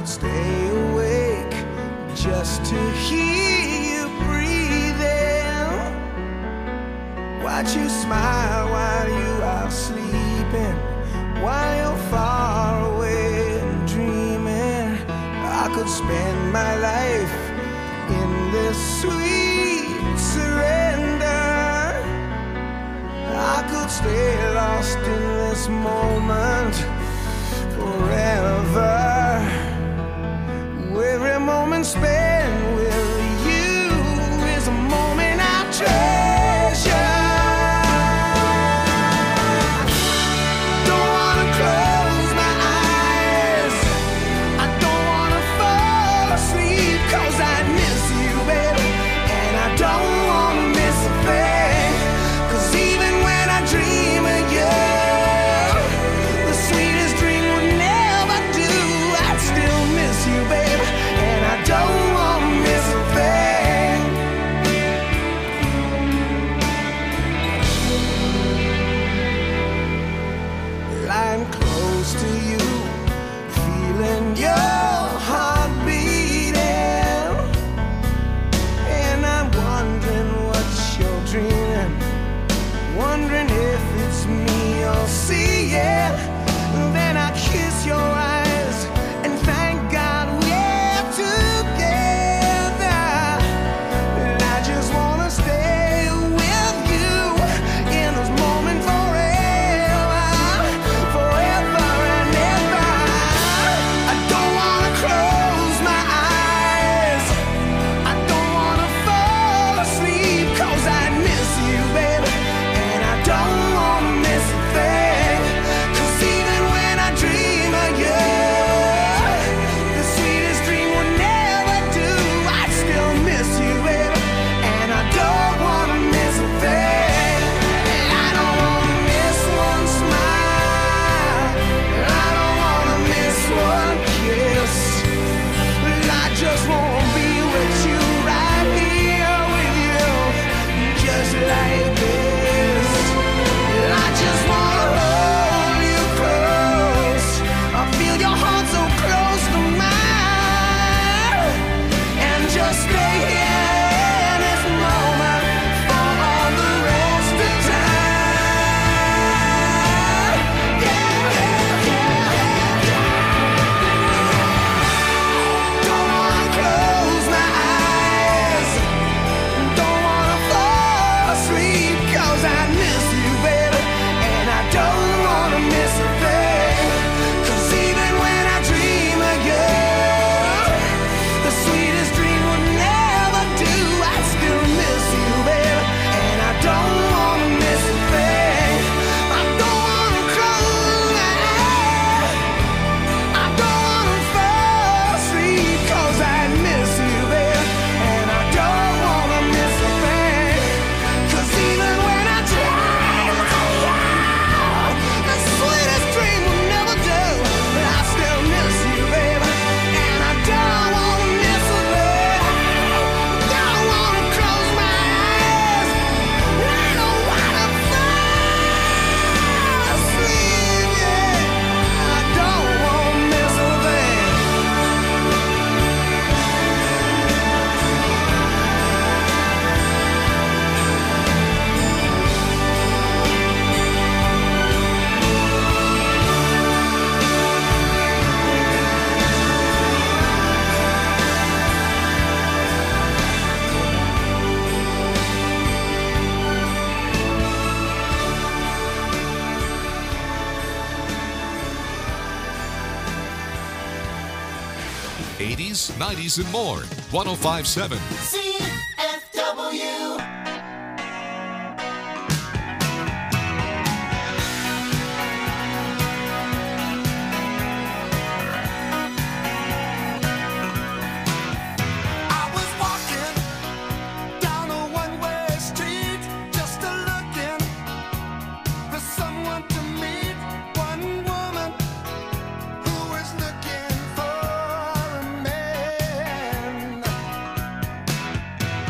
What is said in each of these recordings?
could stay awake just to hear you breathing. Watch you smile while you are sleeping, while you're far away and dreaming. I could spend my life in this sweet surrender. I could stay lost in this moment forever. Every moment spent with you is a moment I treasure. Don't wanna close my eyes, I don't wanna fall asleep, 'cause I miss you, baby, and I don't wanna miss a thing. 'Cause even when I dream of you, the sweetest dream would never do. I'd still miss you, baby, and I don't wanna miss a thing. Lying close to you, feeling your heart beating, and I'm wondering what you're dreaming, wondering if it's me you're seeing. Then I kiss your eyes and thank God we're together. And I just wanna stay with you in this moment forever, forever and ever. I don't wanna close my eyes, I don't wanna fall asleep, 'cause I miss you, baby, and I don't wanna miss a thing. 'Cause even when I dream of you, the sweetest dream would never do. I'd still miss you, baby, and I don't wanna miss a thing. And I don't wanna miss one smile, and I don't wanna miss one kiss. I just wanna be with you, right here with you, just like this. I just wanna hold you close, I feel your heart so close to mine, and just stay here in this moment for all the rest of time. Yeah, yeah, yeah, yeah. Don't wanna close my eyes, don't wanna fall asleep, 'cause I miss you, baby, and I don't wanna miss a thing. 'Cause even when I dream of you, the sweetest dream would never do. I still miss you, baby, and I don't wanna miss a thing. I don't wanna close my eyes, I don't wanna fall asleep, 'cause I miss you, baby, and I don't wanna miss a thing. 'Cause even when I dream of you, the sweetest dream will never do. But I still miss you, baby, and I don't wanna miss a thing. Don't wanna close my eyes, and I don't wanna fall asleep, yeah. I don't wanna miss a thing. '80s, '90s, and more. 105.7. CFW. I was walking down a one-way street, just looking for someone to meet. One woman who was looking for a man.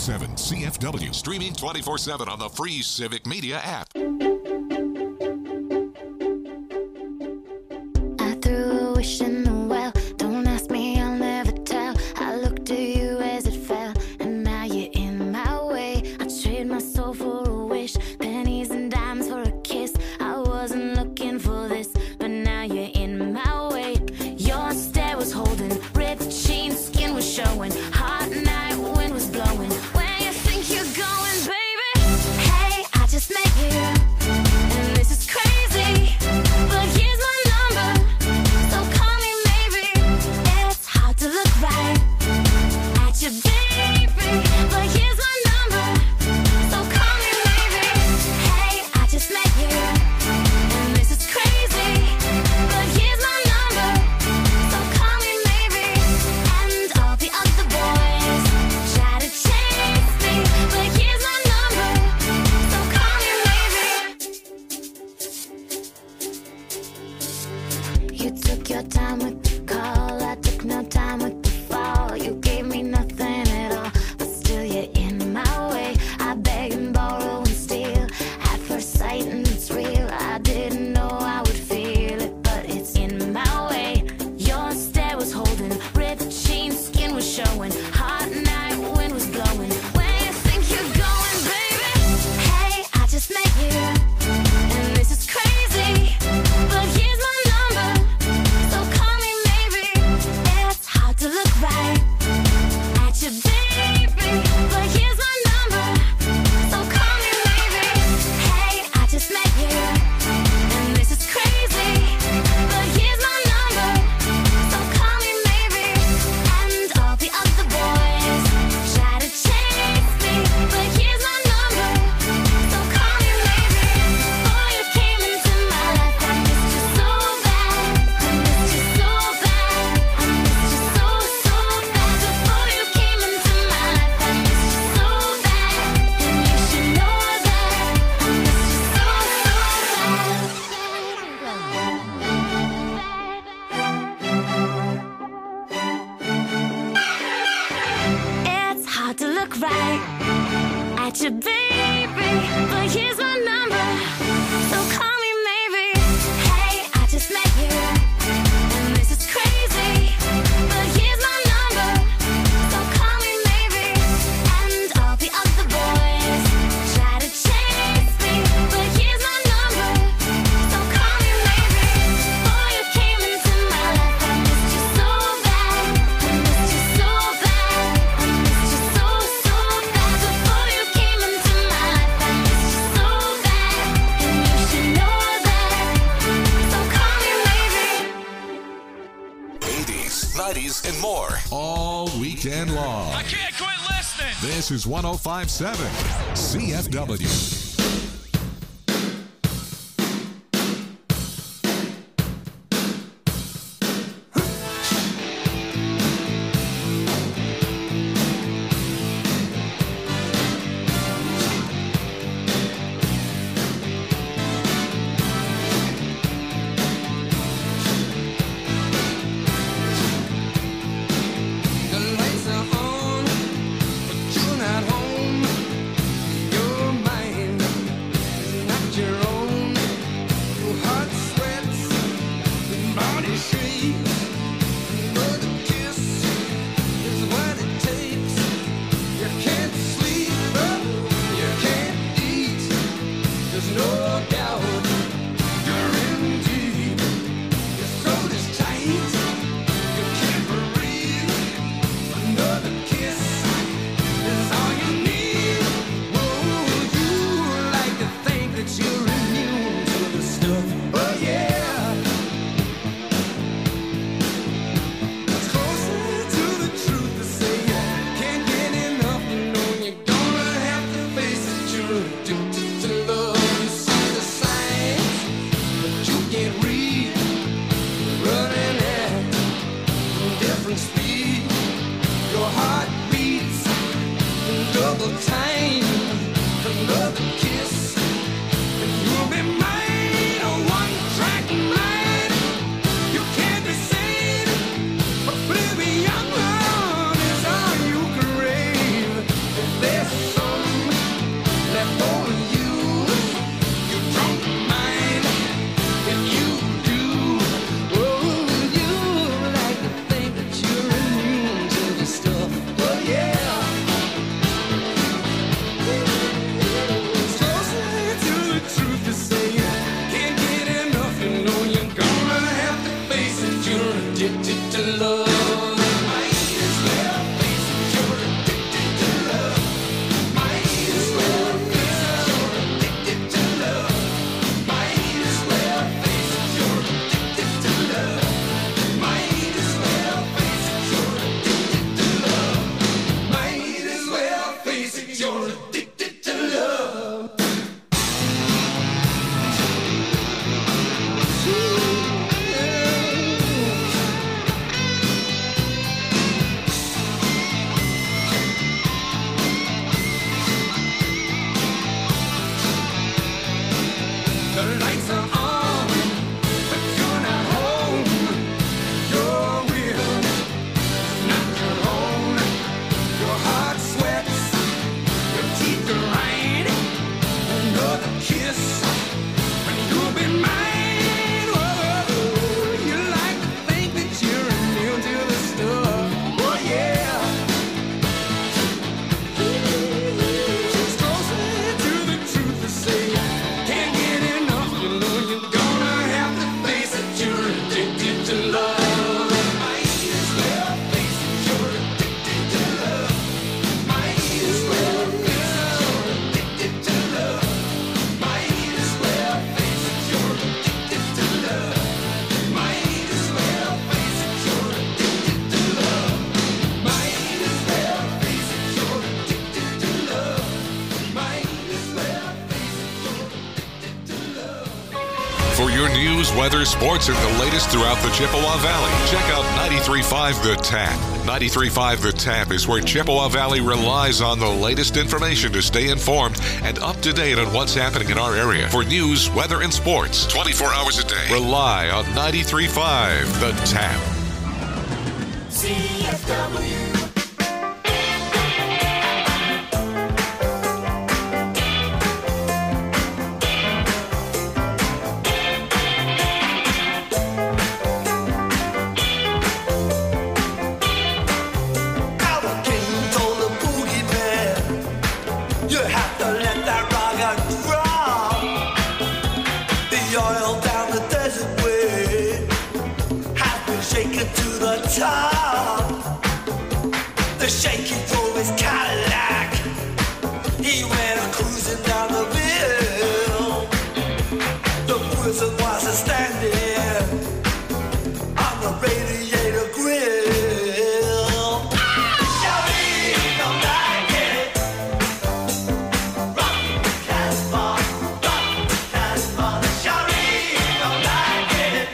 1057 CFW. Streaming 24/7 on the free Civic Media app. I threw a wish in the well. Don't ask me, I'll never tell. I looked at you as it fell, and now you're in my way. I trade my soul for a wish, pennies and dimes for a kiss. I wasn't looking for this, but now you're in my way. Your stare was holding, ripped jeans, skin was showing. Hot night, wind was blowing. Where you think you're going, baby? Hey, I just met you, and this is crazy. But here's my number, so call me maybe. It's hard to look right at you, baby. But here's my number, so call me maybe. Hey, I just met you, and this is crazy. But here's my number, so call me maybe. And all the other boys try to chase me, but here's my number, so call me maybe. You took your time with the call, I took no time with the fall. You gave me nothing at all, but still you're in my way. I beg and borrow and steal at first sight, and it's real. I didn't know I would feel it, but it's in my way. Your stare was holding, ripped jeans, skin was showing. Hot night, wind was blowing. Where you think you're going, baby? Hey, I just met you, and this is crazy. But here's my number, so call me maybe. It's hard to look right at you, baby. But here's my number, so call me maybe. Hey, I just met you, and this is crazy. But here's my number, so call me maybe. And all the other boys try to chase me, but here's my number, so call me maybe. Before you came into my life, I missed you so bad. I missed you so bad. I missed you so, so bad. Before you came into my life, I missed you so bad. And you should know that I missed you so, It's hard to look right at you, baby. But here's my number, so call me maybe. Hey, I just met you, and this is crazy. But here's my number, so call me maybe. And all the other boys try to chase me, but here's my number, so call me maybe. Before you came into my life, I missed you so bad. I missed you so bad. I missed you so, so bad. Before you came into my life, I missed you so bad. And you should know that, so call me maybe. 80s, 90s, and more. All weekend long. I can't quit listening. This is 1057 CFW. The lights are on, but you're not home. Your mind is not your own. Your heart sweats, your body shakes. Another kiss is what it takes. You can't sleep, you can't eat. There's no doubt you're in deep. Your throat is tight, you can't breathe. Another kiss is all you need. Oh, you like to think that you're immune to the stuff. Oh yeah. It's closer to the truth to say you can't get enough. You know you're gonna have to face it. You're addicted to love. You see the lights are on, but you're not home. Your will is not your own. Your heart sweats, your teeth grind. Another kiss, and you'll be mine. Whoa, you like to think that you're immune to the stuff. Oh yeah. Just closer to the truth to say, can't get enough. You know you're gonna have to face it. You're addicted to love. Might as well face it. You're addicted to love. Might as well face it. You're addicted to love. Might as well face it. You're addicted to love. Might as well face it. You're addicted to love. Might as well face it. You're addicted to love. Might as well face it. You're addicted to love. For your news, weather, sports, and the latest throughout the Chippewa Valley, check out 93.5 The Tap. 93.5 The Tap is where Chippewa Valley relies on the latest information to stay informed and up to date on what's happening in our area. For news, weather, and sports, 24 hours a day, rely on 93.5 The Tap. CFW. Albert King told the boogie man, you have to let that rocket drop. The oil down the desert way has been shaken to the top. The shaky drove his Cadillac. He went cruising down the hill. The prison was standing on the radiator grill. Shawty don't like it. Rock Casbah, rock Casbah. Shawty don't like it.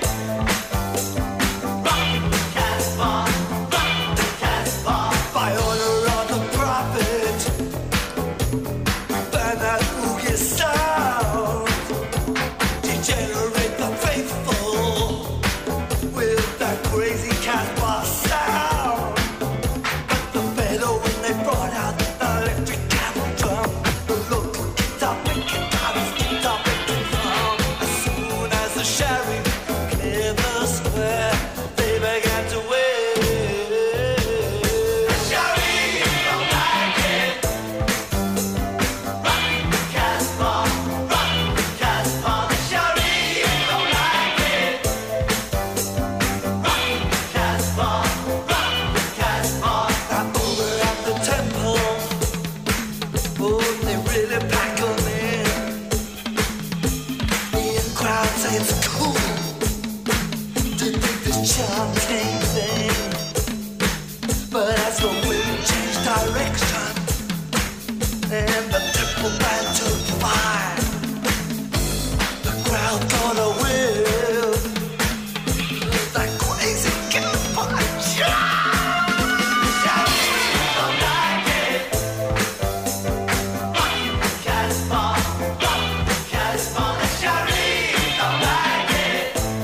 Rock Casbah, rock Casbah. By order of the prophet, we burn that boogie sound. Degenerate the faithful with that crazy Casbah sound. But the fellow when they brought out the electric cattle drum, the local guitar picking guitars, guitar picking drum. As soon as the sheriff cleared the square, they began to wave. The sheriff don't like it. Rock Casbah, rock Casbah. The sheriff don't like it. Rock Casbah, rock Casbah. Now over at the temple, oh, they really pack 'em in. The crowd say it's cool to dig this chanting thing. But as the wind changed direction and the triple band took fire, the crowd got a whiff of that crazy Casbah chant. Don't like it. Rock Casbah, rock Casbah. The sheriff don't like it.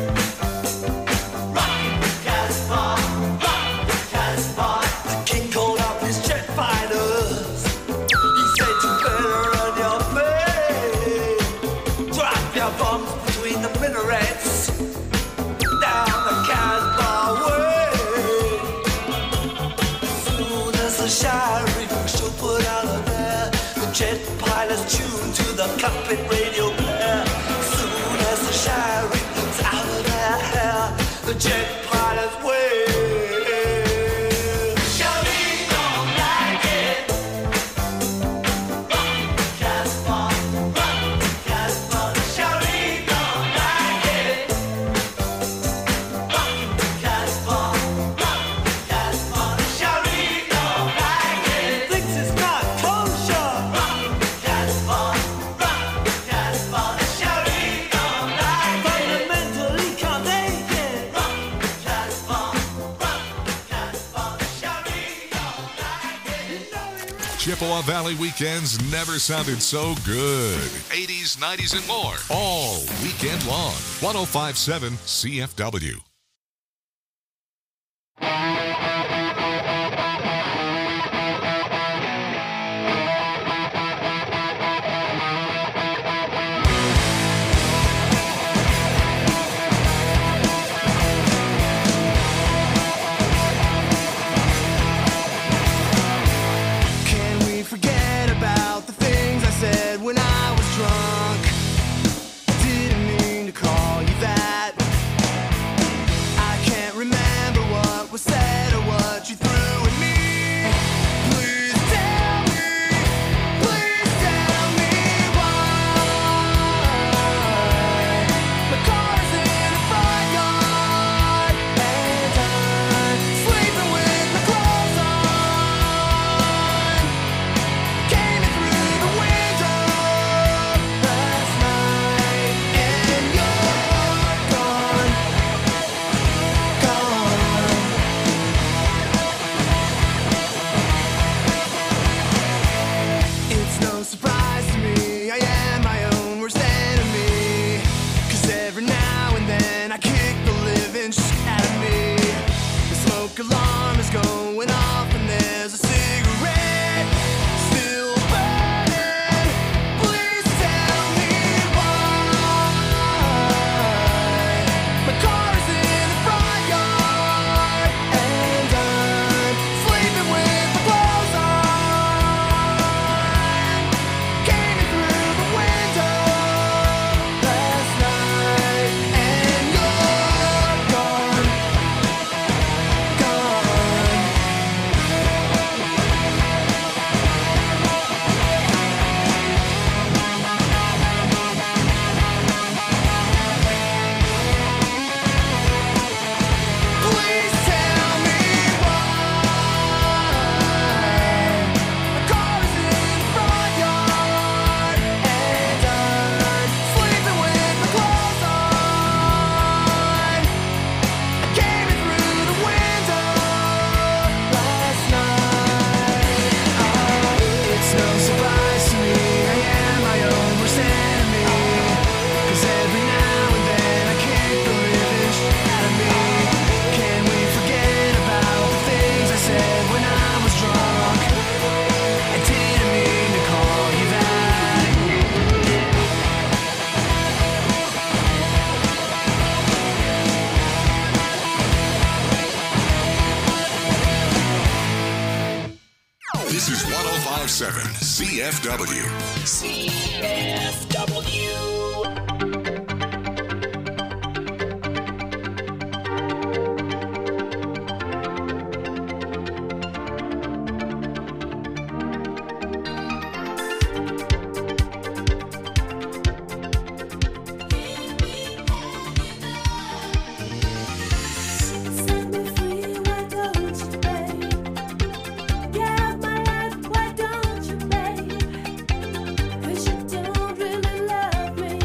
Rock Casbah, rock Casbah. The king called up his jet fighters. He said you better run your face. Drop your bombs between the minarets. Down the Casbah way. As soon as the sheriff should put out of there, the jet pilots tuned to the cockpit radio blare. As soon as the sheriff was out of their hair, the jet pilots wave. Sheriff don't like it. Rock Casbah, rock Casbah. The sheriff don't like it. Rock Casbah, rock Casbah. The sheriff don't like it. Thinks it's not kosher. Rock Casbah, rock Casbah. The sheriff don't like it. Fundamentally can't take it. Rock Chippewa Valley weekends never sounded so good. 80s, 90s, and more. All weekend long. 105.7 CFW. When I was drunk, I didn't mean to call you that. I can't remember what was said or what you threw at me. Please tell me why. My car's in the front yard and I'm sleeping with my clothes on. Came in through the window last night and you're gone. It's no surprise to me, I am my own worst enemy. 'Cause every now and then I kick the living shit out of me. The smoke alarm is going off and there's a cigarette still burning. Please tell me why. My car's in the front yard and I'm sleeping with my clothes on. Came in through the window last night and you're gone. Please tell me why. My car's in the front yard and I'm sleeping with my clothes on. I came in through the window last night. It's no surprise to me, I am my own worst enemy. 'Cause every now and then I kick the living shit out of me. Can we forget about the things I said when I was drunk? I didn't mean to call you that. This is 105.7 CFW. CFW. Set me free, why don't you, babe? Get out my life, why don't you, babe? 'Cause you don't really love me.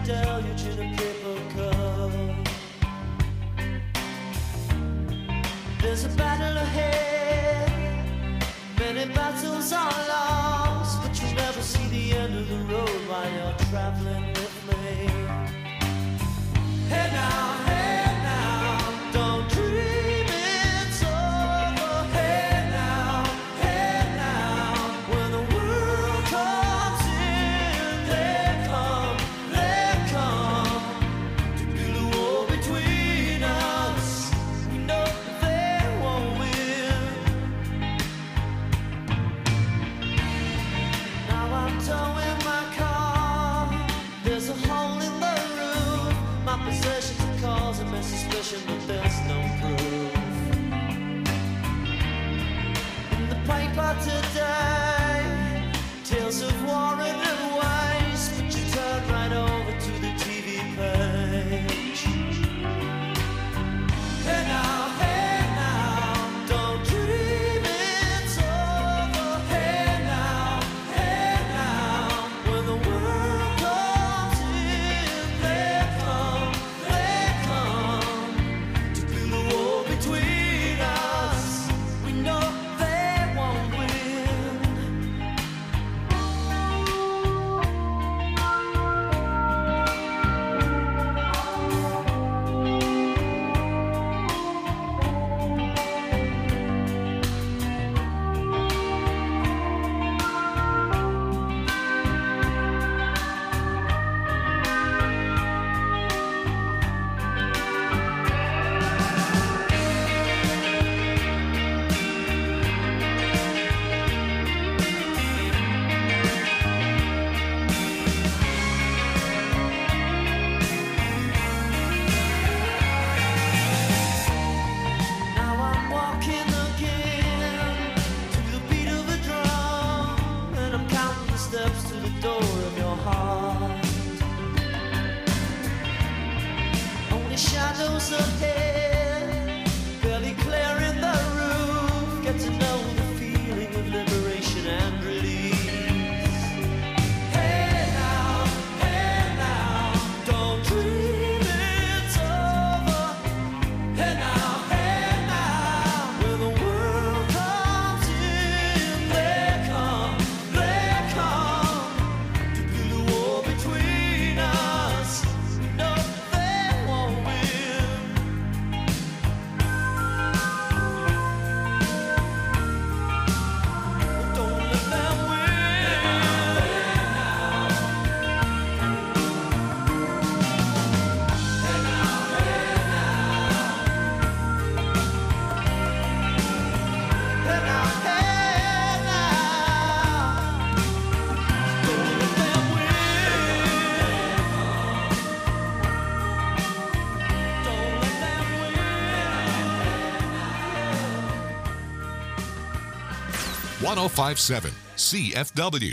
deluge in a paper cup. There's a battle ahead, many battles are lost, but you'll never see the end of the road while you're traveling with me. Hey now, don't dream it's over. Hey now, when the world comes in, they come to build a wall between us. We know they won't win. Now I'm towing my car. There's a hole in the roof. My possessions are causing me suspicion, but there's no proof. In the paper today, tales of war and waste, but you turn right over to the TV page. Hey now, don't dream it's over. Hey now, when the world comes in, they come to build a wall between us. We know they won't win. Now I'm walking again to the beat of a drum, and I'm counting the steps to the door of your heart. Only shadows ahead, barely clearing the roof. Get to know the feeling of liberation and release. Hey now, don't dream it's over. Hey now, when the world comes in, they come to build a wall between us. No, they won't win. Don't let them win. Hey now, don't let them win. Don't let them win. 1057 CFW.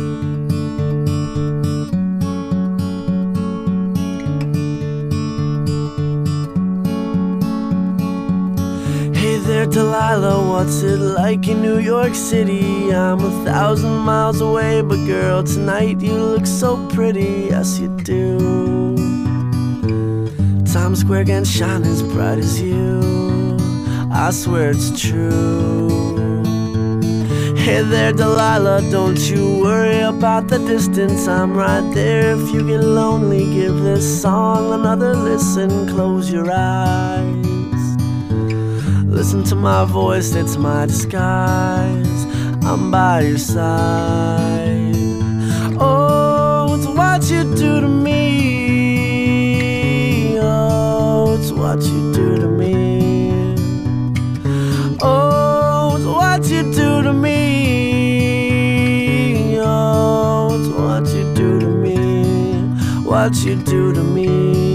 Hey there, Delilah, what's it like in New York City? I'm 1,000 miles away, but girl, tonight you look so pretty, yes you do. Times Square can shine as bright as you, I swear it's true. Hey there, Delilah, don't you worry about the distance, I'm right there. If you get lonely, give this song another listen, close your eyes. Listen to my voice, it's my disguise. I'm by your side. Oh, it's what you do to me. Oh, it's what you do to me. Oh, it's what you do to me. Oh, it's what you do to me. What you do to me.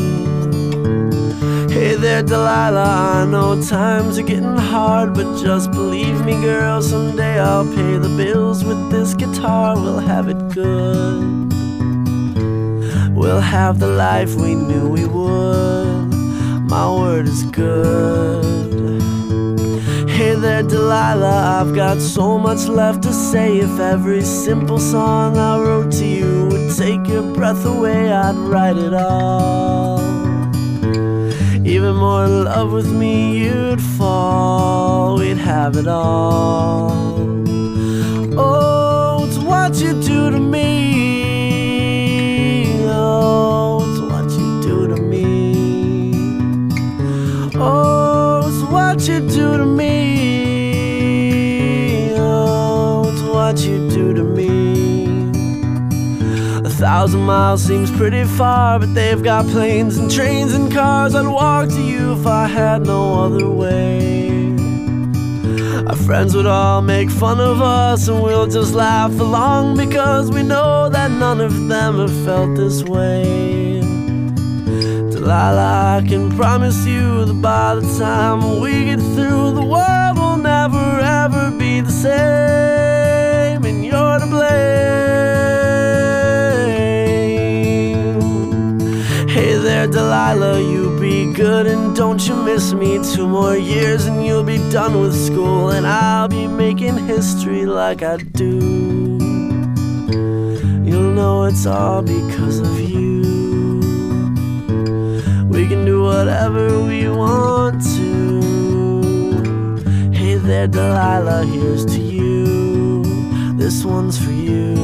Hey there, Delilah, I know times are getting hard, but just believe me, girl, someday I'll pay the bills with this guitar. We'll have it good. We'll have the life we knew we would. My word is good. Hey there, Delilah, I've got so much left to say. If every simple song I wrote to you would take take your breath away, I'd write it all. Even more in love with me, you'd fall. We'd have it all. Oh, it's what you do to me. Oh, it's what you do to me. Oh, it's what you do to me. Oh, it's what you do to me. 1,000 miles seems pretty far, but they've got planes and trains and cars. I'd walk to you if I had no other way. Our friends would all make fun of us, and we'll just laugh along, because we know that none of them have felt this way. Delilah, I can promise you that by the time we get through, the world will never ever be the same, and you're to blame. Hey there, Delilah, you be good and don't you miss me. 2 more years and you'll be done with school, and I'll be making history like I do. You'll know it's all because of you. We can do whatever we want to. Hey there, Delilah, here's to you. This one's for you.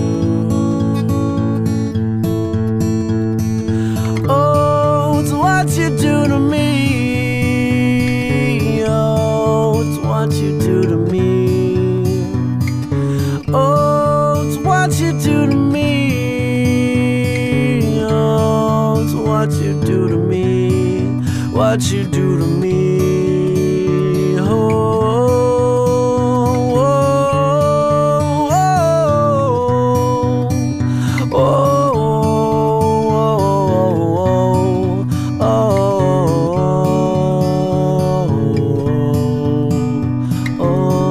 Oh, it's what you do to me. Oh, it's what you do to me. Oh, it's what you do to me. Oh, it's what you do to me. What you do to me. Oh, oh, oh, oh, oh, oh, oh, oh.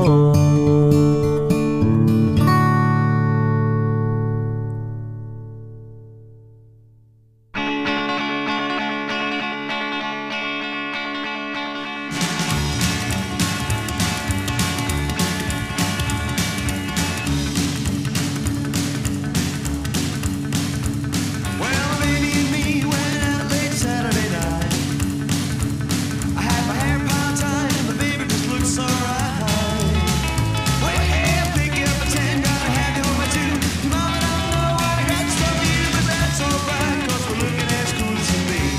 Well, baby and me went out late Saturday night. I had my hair part-time and the baby just looked so right. Well, hey, I think you're pretend gotta have you over too. Mama don't know what I got to you, but that's alright, 'cause we're looking as cool as can be.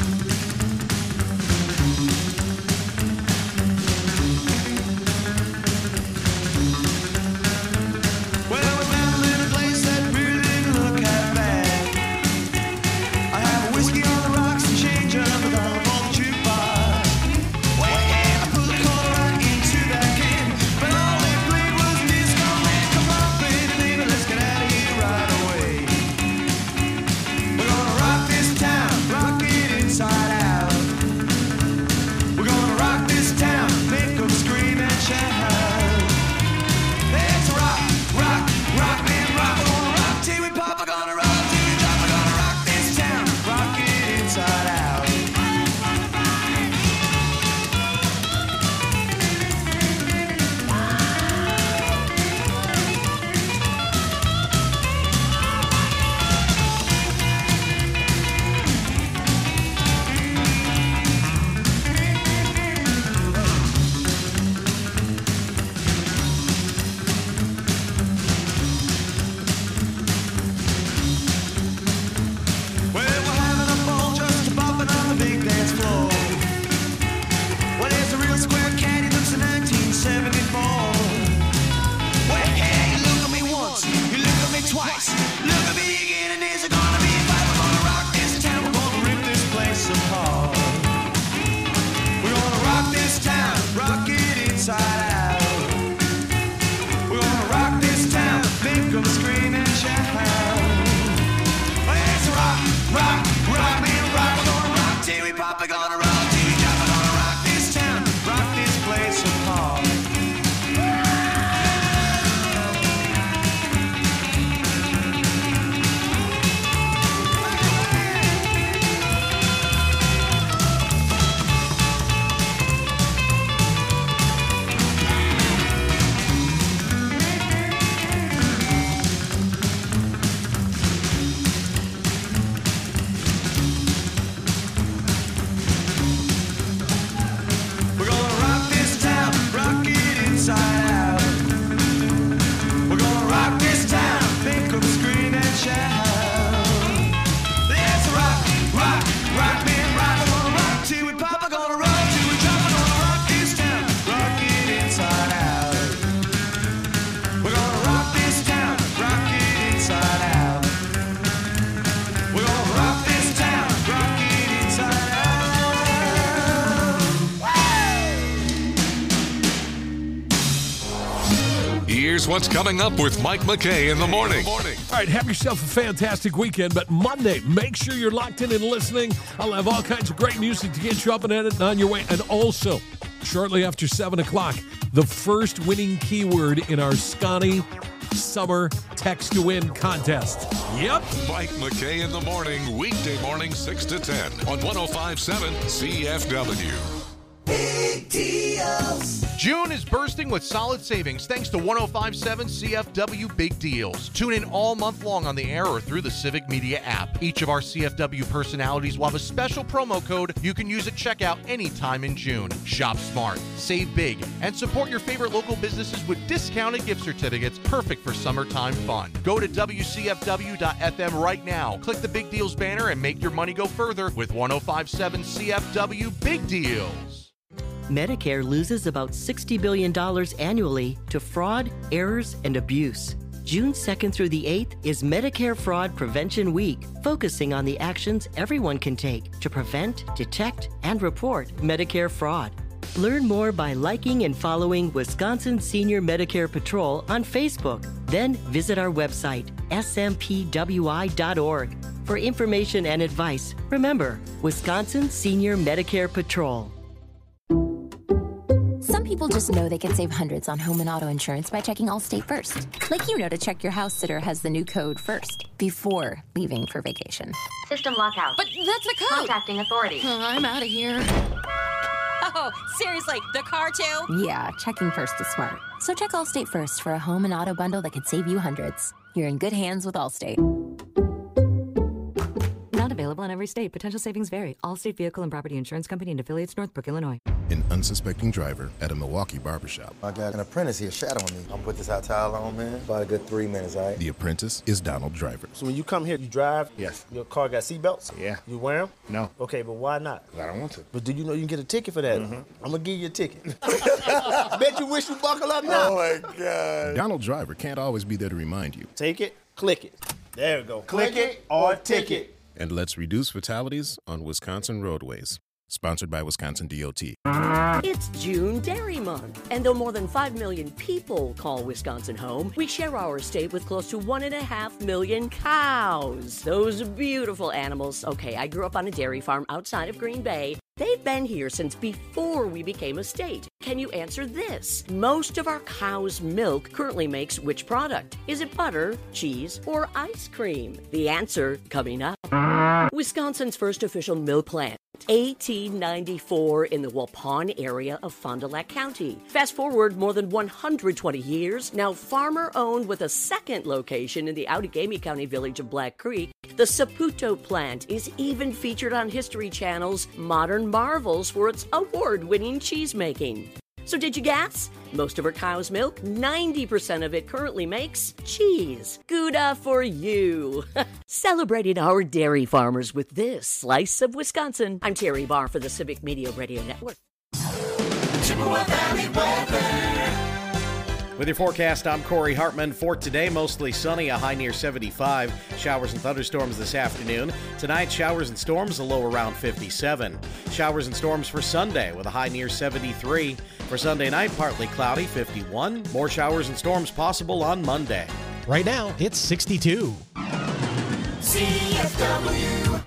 Well, we found a little place that really didn't look half bad. I have a whiskey on the rocks and change up a dollar for the jukebox. Well, yeah, I put a quarter right into that can, but all they played was disco. Man, come on, baby, baby, let's get out of here right away. We're gonna rock this town, rock it inside out. We're gonna rock this town, make 'em scream and shout. Let's rock, rock, rock, man, rock. We're gonna rock till we pop. We're gonna rock till we drop. We're gonna rock this town, rock it inside out. Well, we're having a ball just a bopping on the big dance floor. Well, there's a real square cat, he looks in 1974. Well, hey, you look at me once, you look at me twice, look at me again, and there's gonna be a fight. We're gonna rock this town, we're gonna rip this place apart. We're gonna rock this town, rock it inside out. We're gonna rock this town, make 'em scream and shout. Let's rock, rock, rock, man, rock. We're gonna rock till we pop. We're gonna rock till we drop. We're gonna rock this town, rock this place apart. what's coming up with Mike McKay in the morning. All right, have yourself a fantastic weekend, but Monday, make sure you're locked in and listening. I'll have all kinds of great music to get you up and at it on your way. And also, shortly after 7 o'clock, the first winning keyword in our Scotty Summer Text to Win contest. Yep. Mike McKay in the morning, weekday morning 6 to 10 on 105.7 CFW. Big deals. June is bursting with solid savings thanks to 105.7 CFW Big Deals. Tune in all month long on the air or through the Civic Media app. Each of our CFW personalities will have a special promo code you can use at checkout anytime in June. Shop smart, save big, and support your favorite local businesses with discounted gift certificates perfect for summertime fun. Go to WCFW.FM right now. Click the Big Deals banner and make your money go further with 105.7 CFW Big Deals. Medicare loses about $60 billion annually to fraud, errors, and abuse. June 2nd through the 8th is Medicare Fraud Prevention Week, focusing on the actions everyone can take to prevent, detect, and report Medicare fraud. Learn more by liking and following Wisconsin Senior Medicare Patrol on Facebook. Then visit our website, smpwi.org. For information and advice, remember, Wisconsin Senior Medicare Patrol. Some people just know they can save hundreds on home and auto insurance by checking Allstate first. Like you know to check your house sitter has the new code first, before leaving for vacation. System lockout. But that's the code! Contacting authority. I'm out of here. Oh, seriously, the car too? Yeah, checking first is smart. So check Allstate first for a home and auto bundle that could save you hundreds. You're in good hands with Allstate. Not available in every state. Potential savings vary. Allstate Vehicle and Property Insurance Company and affiliates, Northbrook, Illinois. An unsuspecting driver at a Milwaukee barbershop. I got an apprentice here shadowing me. I'm gonna put this hot towel on, man. About a good 3 minutes, all right? The apprentice is Donald Driver. So when you come here, you drive? Yes. Your car got seatbelts? Yeah. You wear them? No. Okay, but why not? I don't want to. But do you know you can get a ticket for that? I'm gonna give you a ticket. Bet you wish you buckle up now. Oh my God. Donald Driver can't always be there to remind you. Take it, click it. There we go. Click it or ticket. And let's reduce fatalities on Wisconsin roadways. Sponsored by Wisconsin DOT. It's June Dairy Month, and though more than 5 million people call Wisconsin home, we share our state with close to 1.5 million cows. Those beautiful animals. Okay, I grew up on a dairy farm outside of Green Bay. They've been here since before we became a state. Can you answer this? Most of our cow's milk currently makes which product? Is it butter, cheese, or ice cream? The answer coming up. Wisconsin's first official milk plant. 1894 in the Waupun area of Fond du Lac County. Fast forward more than 120 years, now farmer-owned with a second location in the Outagamie County village of Black Creek, the Saputo plant is even featured on History Channel's Modern Marvels for its award-winning cheese-making. So did you guess? Most of our cow's milk, 90% of it currently makes cheese. Gouda for you. Celebrating our dairy farmers with this slice of Wisconsin. I'm Terry Barr for the Civic Media Radio Network. Chippewa Valley weather. With your forecast, I'm Corey Hartman. For today, mostly sunny, a high near 75. Showers and thunderstorms this afternoon. Tonight, showers and storms, a low around 57. Showers and storms for Sunday with a high near 73. For Sunday night, partly cloudy, 51. More showers and storms possible on Monday. Right now, it's 62. CFW.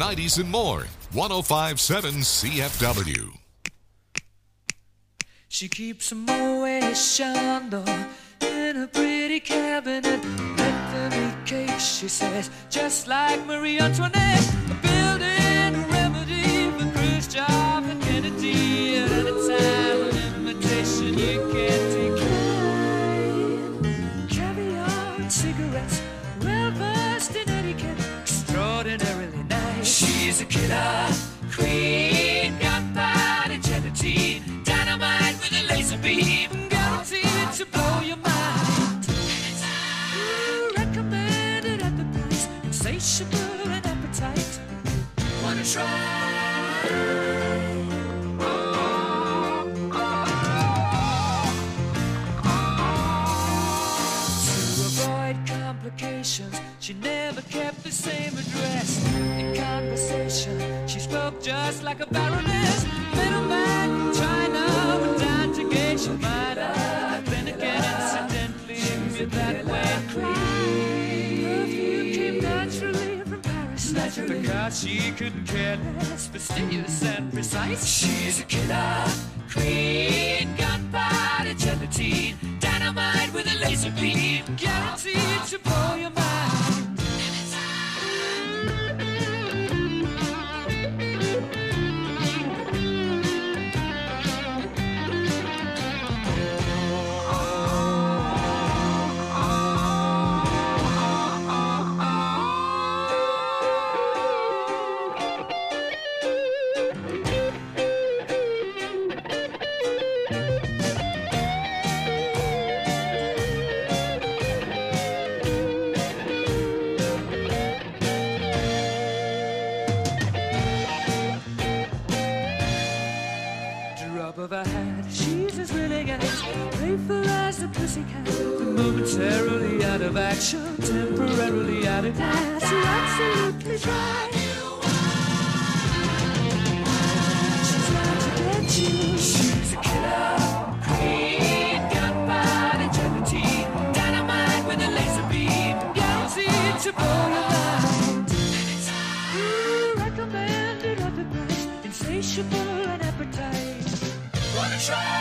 90s, and more. 105.7 CFW. She keeps a Moet Chandon in a pretty cabinet. Let them eat cake, she says, just like Marie Antoinette. Building a remedy for Khrushchev and Kennedy. At any time, an invitation you can't decline. Caviar and cigarettes, well versed in etiquette, extraordinarily nice. She's a killer queen, gunpowder gelatine, dynamite with a laser beam, guaranteed to blow your mind. Recommended at the price, insatiable and appetite. Wanna try? To avoid complications, she never kept the same address. In conversation, she spoke just like a baroness. Middleman from China went down to gauge. She might have been again incidentally with that way queen. Perfume came naturally from Paris, because she couldn't care less, fastidious and precise. She's a killer queen, gunpowder gelatine, dynamite with a laser beam, guaranteed to blow your mind. Of a hat, she's as willing as playful as the pussycat. Momentarily out of action, temporarily out of gas. You're absolutely dry. She's out to get you. She's a killer queen, gunpowder gelatine, dynamite with a laser beam, guaranteed to blow your mind. Recommended at the price, insatiable and appetite. Wanna try?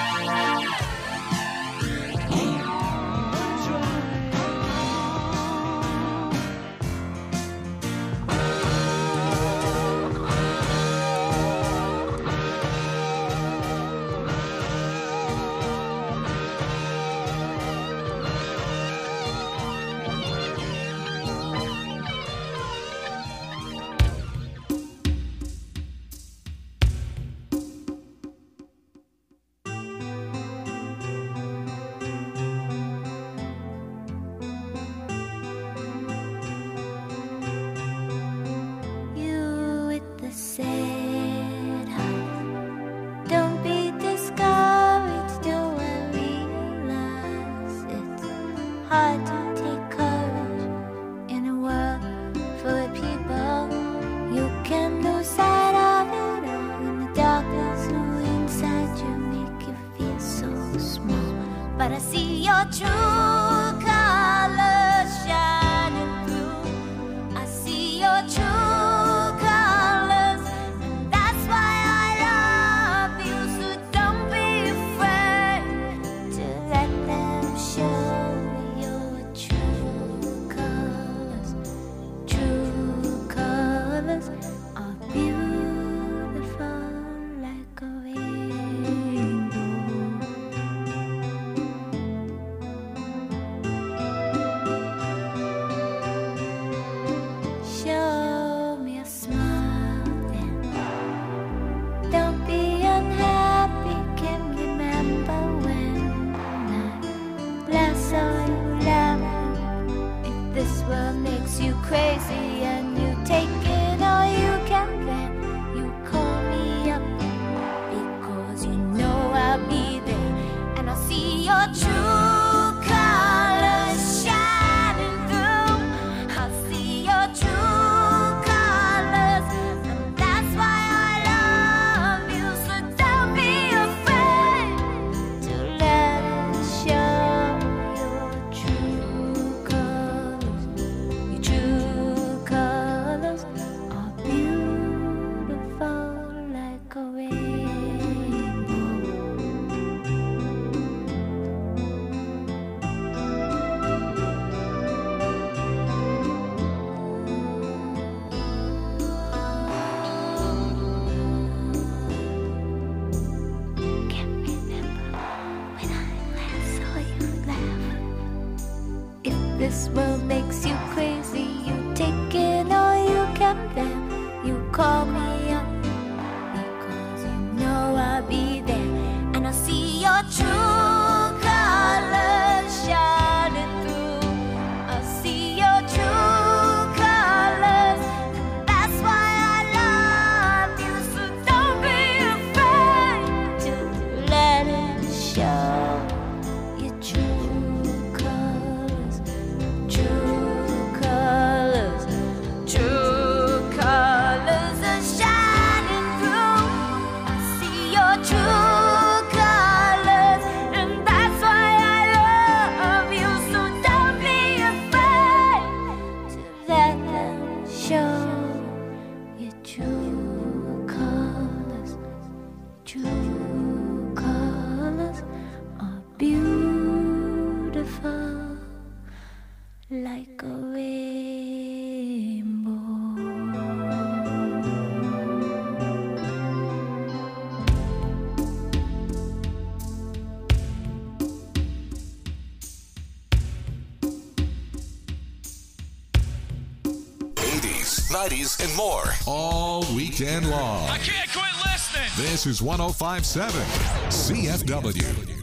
hard to take courage in a world full of people. You can lose sight of it all, and the darkness inside you make you feel so small. But I see your true colors shining through. I see your true colors, and that's why I love you. So don't be afraid to let them show your true colors. True colors are beautiful like a rainbow. Show me a smile then. Don't be unhappy. Can remember when I last saw you laughing. If this world makes you crazy and you take it all you can, then you call me up because you know I'll be there, and I'll see your true colors shining through. I'll see your true colors, and that's why I love you. So don't be afraid to let it show your true colors. Your true colors are beautiful. this world makes you crazy. You take it or you can bear. You call me up because you know I'll be there. And I'll see your true colors shining through. I'll see your true colors. That's why I love you. So don't be afraid to let it show. Your true colors, true colors, true colors are shining through. I see your true colors, and that's why I love you. So don't be afraid to let them show. Your true colors, true colors are beautiful like a rainbow. '80s, '90s, and more all weekend long. I can't quit listening. This is 105.7 CFW.